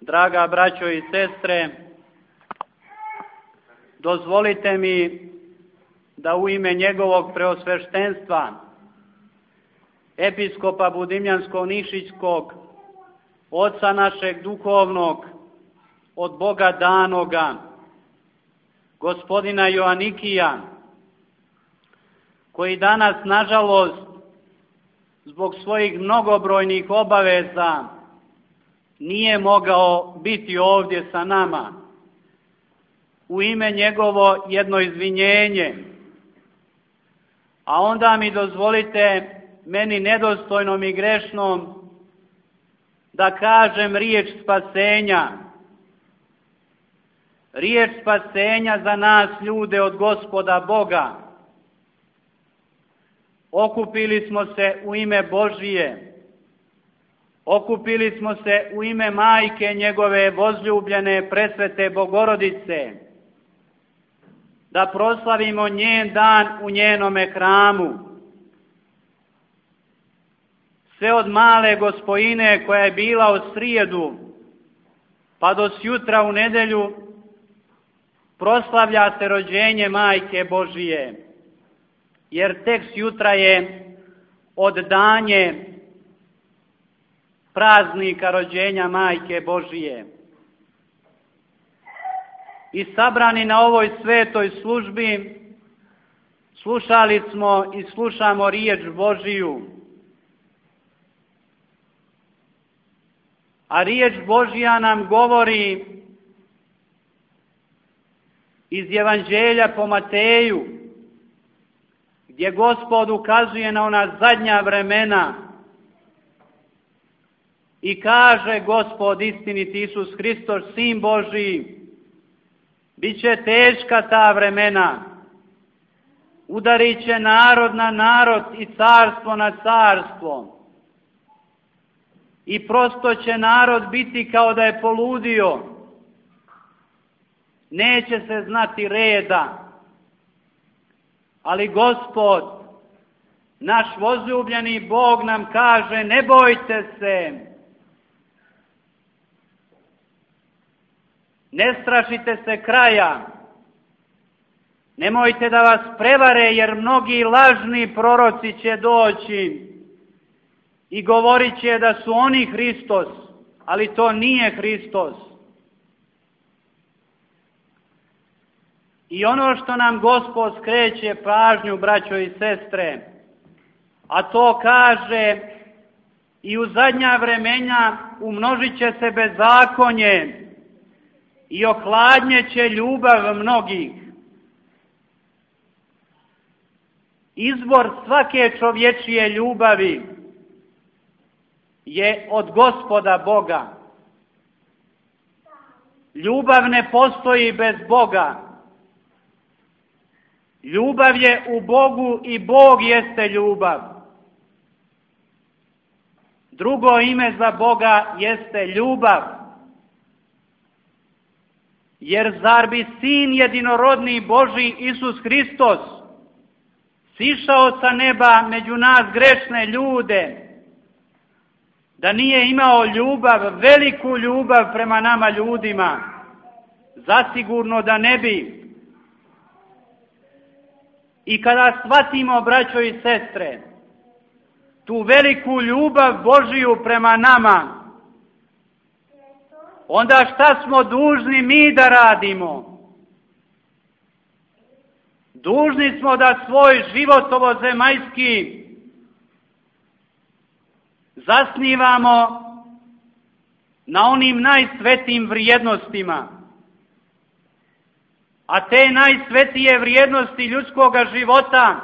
Draga braćo i sestre, dozvolite mi da u ime njegovog preosveštenstva, episkopa Budimljansko-Nišićkog, oca našeg duhovnog, od Boga danoga, gospodina Joanikija, koji danas, nažalost, zbog svojih mnogobrojnih obaveza, nije mogao biti ovdje sa nama. U ime njegovo jedno izvinjenje, a onda mi dozvolite, meni nedostojnom i grešnom, da kažem riječ spasenja. Riječ spasenja za nas ljude od Gospoda Boga. Okupili smo se u ime Božije. Okupili smo se u ime Majke njegove возljubljene presvete Bogorodice, da proslavimo njen dan u njenome hramu. Sve od male Gospojine koja je bila u srijedu pa do sjutra u nedjelju proslavlja se rođenje Majke Božije, jer tek sjutra je oddanje praznika rođenja Majke Božije. I sabrani na ovoj svetoj službi slušali smo i slušamo riječ Božiju. A riječ Božja nam govori iz Evanđelja po Mateju, gdje Gospod ukazuje na ona zadnja vremena i kaže Gospod istiniti Isus Hristos, Sin Božji, bit će teška ta vremena, udarit će narod na narod i carstvo na carstvo. I prosto će narod biti kao da je poludio. Neće se znati reda. Ali Gospod, naš возljubljeni Bog, nam kaže, ne bojte se. Ne strašite se kraja. Nemojte da vas prevare, jer mnogi lažni proroci će doći i govorit će da su oni Hristos, ali to nije Hristos. I ono što nam Gospod skreće pažnju, braćo i sestre, a to kaže, i u zadnja vremena umnožit će se bezakonje i ohladnjeće ljubav mnogih. Izvor svake čovječije ljubavi je od Gospoda Boga. Ljubav ne postoji bez Boga. Ljubav je u Bogu i Bog jeste ljubav. Drugo ime za Boga jeste ljubav. Jer zar bi Sin jedinorodni Božji Isus Hristos sišao sa neba među nas grešne ljude, da nije imao ljubav, veliku ljubav prema nama ljudima? Zasigurno da ne bi. I kada shvatimo, braćo i sestre, tu veliku ljubav Božiju prema nama, onda šta smo dužni mi da radimo? Dužni smo da svoj život ovozemaljski zasnivamo na onim najsvetijim vrijednostima. A te najsvetije vrijednosti ljudskoga života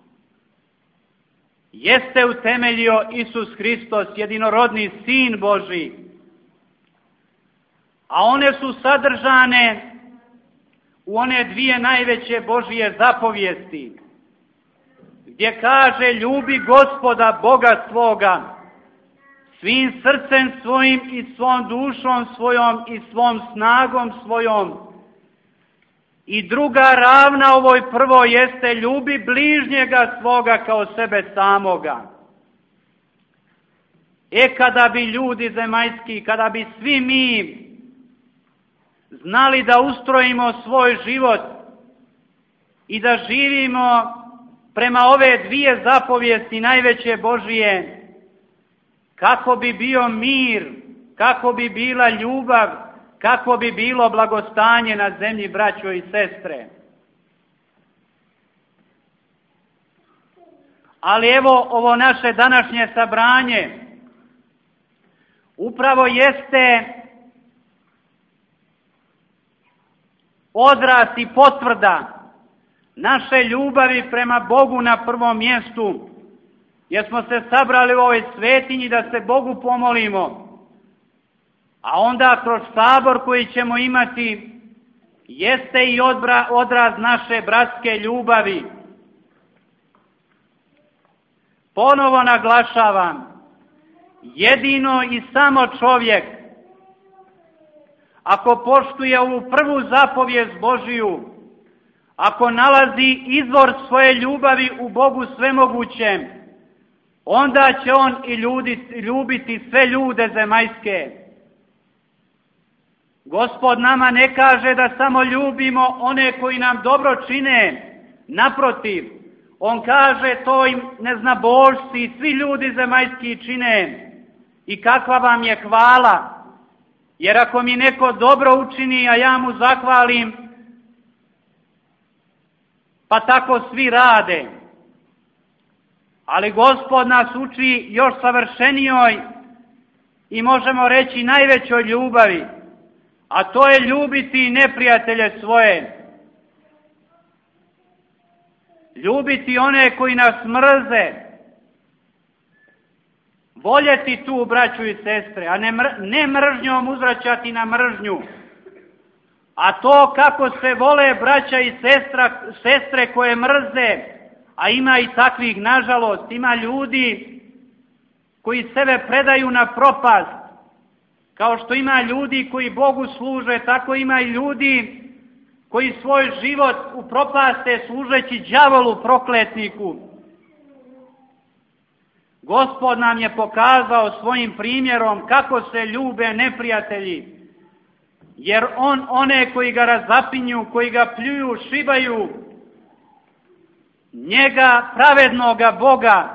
jeste utemeljio Isus Hristos, jedinorodni Sin Božji. A one su sadržane u one dvije najveće Božje zapovijesti, gdje kaže, ljubi Gospoda Boga svoga svim srcem svojim i svom dušom svojom i svom snagom svojom. I druga ravna ovoj prvo jeste, ljubi bližnjega svoga kao sebe samoga. Kada bi ljudi zemaljski, kada bi svi mi znali da ustrojimo svoj život i da živimo prema ove dvije zapovijesti najveće Božije, kako bi bio mir, kako bi bila ljubav, kako bi bilo blagostanje na zemlji, braćo i sestre. Ali evo, ovo naše današnje sabranje upravo jeste odraz i potvrda naše ljubavi prema Bogu na prvom mjestu, jer smo se sabrali u ovoj svetinji da se Bogu pomolimo, a onda kroz sabor koji ćemo imati jeste i odraz naše bratske ljubavi. Ponovo naglašavam, jedino i samo čovjek, ako poštuje ovu prvu zapovijest Božiju, ako nalazi izvor svoje ljubavi u Bogu svemogućem, onda će on i ljubiti sve ljude zemaljske. Gospod nama ne kaže da samo ljubimo one koji nam dobro čine, naprotiv, on kaže to im neznabošci, svi ljudi zemaljski čine. I kakva vam je hvala, jer ako mi neko dobro učini, a ja mu zahvalim, pa tako svi rade. Ali Gospod nas uči još savršenijoj i možemo reći najvećoj ljubavi, a to je ljubiti neprijatelje svoje. Ljubiti one koji nas mrze. Voljeti tu, braću i sestre, a ne mržnjom uzvraćati na mržnju. A to kako se vole braća i sestre koje mrze, a ima i takvih, nažalost, ima ljudi koji sebe predaju na propast. Kao što ima ljudi koji Bogu služe, tako ima i ljudi koji svoj život upropaste služeći đavolu prokletniku. Gospod nam je pokazao svojim primjerom kako se ljube neprijatelji, jer on one koji ga razapinju, koji ga pljuju, šibaju, njega pravednoga Boga,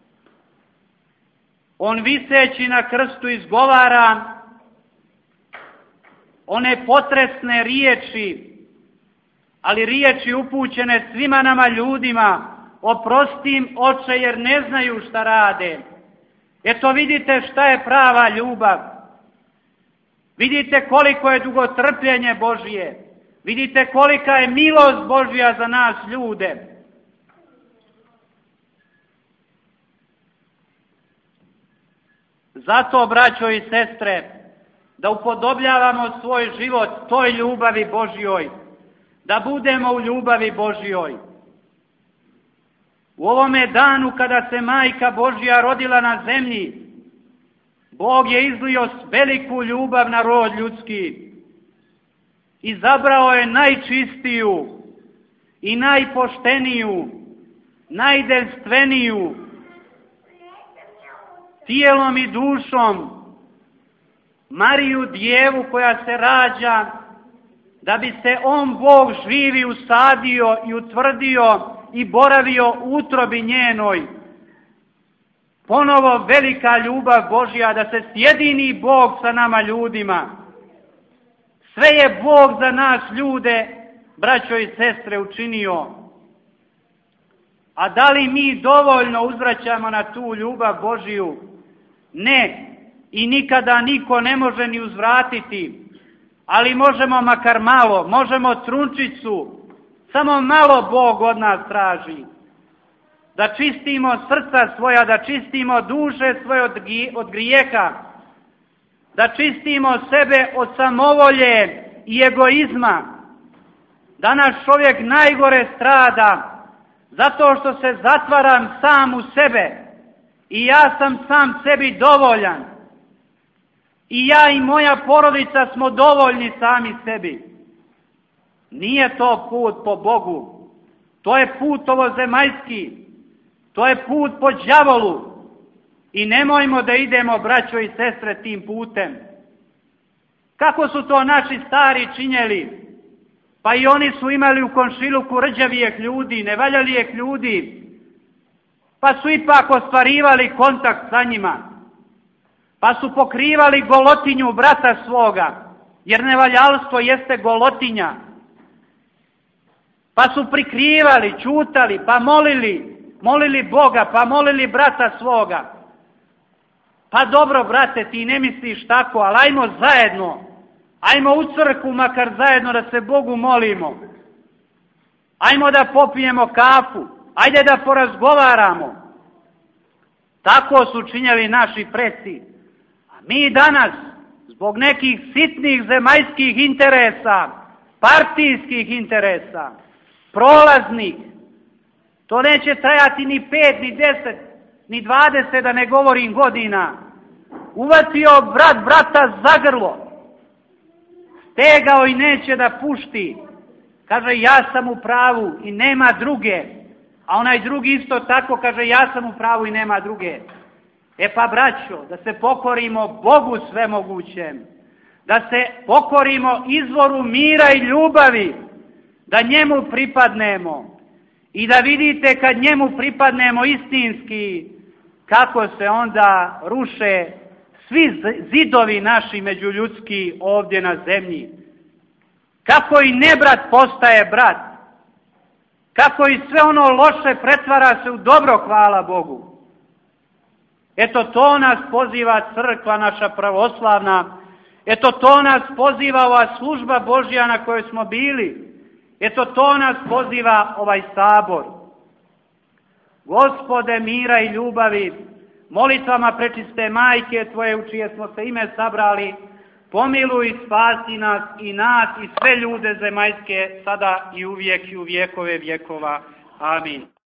on viseći na krstu izgovara one potresne riječi, ali riječi upućene svima nama ljudima: oprosti im, Oče, jer ne znaju šta rade. Eto vidite šta je prava ljubav. Vidite koliko je dugotrpljenje Božje. Vidite kolika je milost Božja za nas ljude. Zato, braćo i sestre, da upodobljavamo svoj život toj ljubavi Božjoj, da budemo u ljubavi Božjoj. U ovome danu kada se Majka Božja rodila na zemlji, Bog je izlio veliku ljubav na rod ljudski. Izabrao je najčistiju i najpošteniju, najdenstveniju, tijelom i dušom, Mariju Djevu koja se rađa, da bi se on, Bog živi, usadio i utvrdio i boravio u utrobi njenoj. Ponovo velika ljubav Božja, da se sjedini Bog sa nama ljudima. Sve je Bog za nas ljude, braćo i sestre, učinio. A da li mi dovoljno uzvraćamo na tu ljubav Božju? Ne, i nikada niko ne može ni uzvratiti, ali možemo makar malo, možemo trunčicu, samo malo Bog od nas traži. Da čistimo srca svoja, da čistimo duše svoje od grijeha, da čistimo sebe od samovolje i egoizma. Danas čovjek najgore strada zato što se zatvaram sam u sebe i ja sam sam sebi dovoljan. I ja i moja porodica smo dovoljni sami sebi. Nije to put po Bogu. To je put ovozemaljski. To je put po đavolu. I nemojmo da idemo, braćo i sestre, tim putem. Kako su to naši stari činjeli? Pa i oni su imali u komšiluku rđavijeh ljudi, nevaljalijeh ljudi, pa su ipak ostvarivali kontakt sa njima, pa su pokrivali golotinju brata svoga, jer nevaljalstvo jeste golotinja, pa su prikrivali, čutali, pa molili Boga, pa molili brata svoga. Pa dobro, brate, ti ne misliš tako, ali ajmo zajedno, ajmo u crkvu makar zajedno da se Bogu molimo. Ajmo da popijemo kafu, ajde da porazgovaramo. Tako su činjeli naši preci. A mi danas, zbog nekih sitnih zemaljskih interesa, partijskih interesa, prolaznih, to neće trajati ni 5, ni 10, ni 20, da ne govorim godina. Uvatio brat brata za grlo, stegao i neće da pušti. Kaže, ja sam u pravu i nema druge. A onaj drugi isto tako kaže, ja sam u pravu i nema druge. E pa, braćo, da se pokorimo Bogu svemogućem, da se pokorimo izvoru mira i ljubavi, da njemu pripadnemo i da vidite kad njemu pripadnemo istinski, kako se onda ruše svi zidovi naši međuljudski ovdje na zemlji. Kako i nebrat postaje brat. Kako i sve ono loše pretvara se u dobro, hvala Bogu. Eto to nas poziva crkva naša pravoslavna. Eto to nas poziva ova služba Božja na kojoj smo bili. Eto to nas poziva ovaj sabor. Gospode mira i ljubavi, molitvama prečiste majke Tvoje u čije smo se ime sabrali, pomiluj i spasi nas i nas i sve ljude zemaljske sada i uvijek i u vjekove vjekova. Amin.